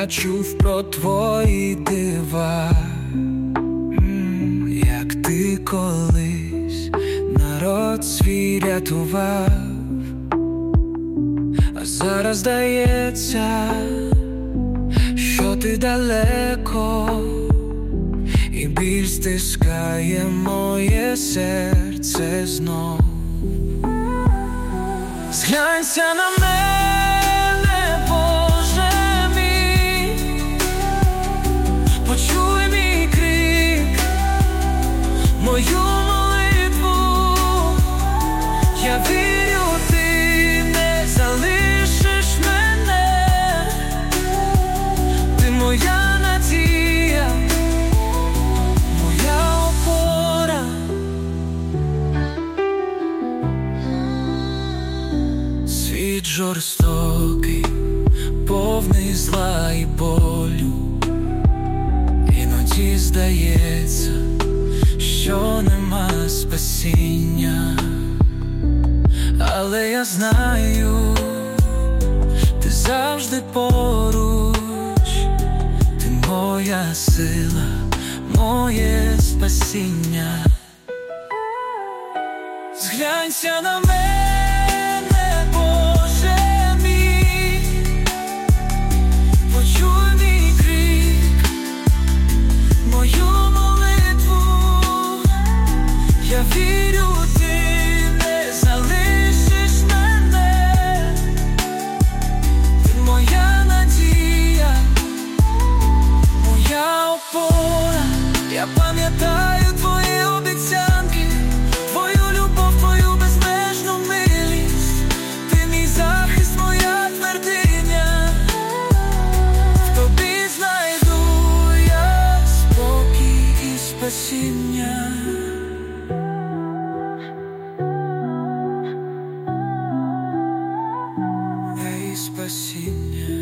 Я чув про твої дива, як ти колись народ свій рятував, а зараз здається, що ти далеко, і біль стискає моє серце знов. Зглянься на мене, Боже мій, почуй мій крик, мою молитву. Я вірю, ти не залишиш мене, ти моя надія, моя опора. Світ жорстокий, повний зла і болю, іноді здається, що нема спасіння, але я знаю, ти завжди поруч, ти моя сила, моє спасіння. Зглянься на мене, Боже мій, почуй мій крик, мою молитву. Я вірю, ти не залишиш мене, ти моя надія, моя опора. Я пам'ятаю твої обіцянки, твою любов, твою безмежну милість. Ти мій захист, моя твердиня, в тобі знайду я спокій і спасіння. І спасіння.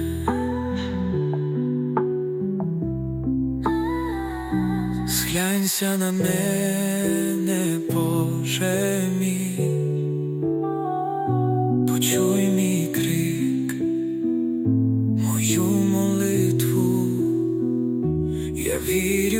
Зглянься на мене, Боже мій, почуй мій крик, мою молитву. Я вірю,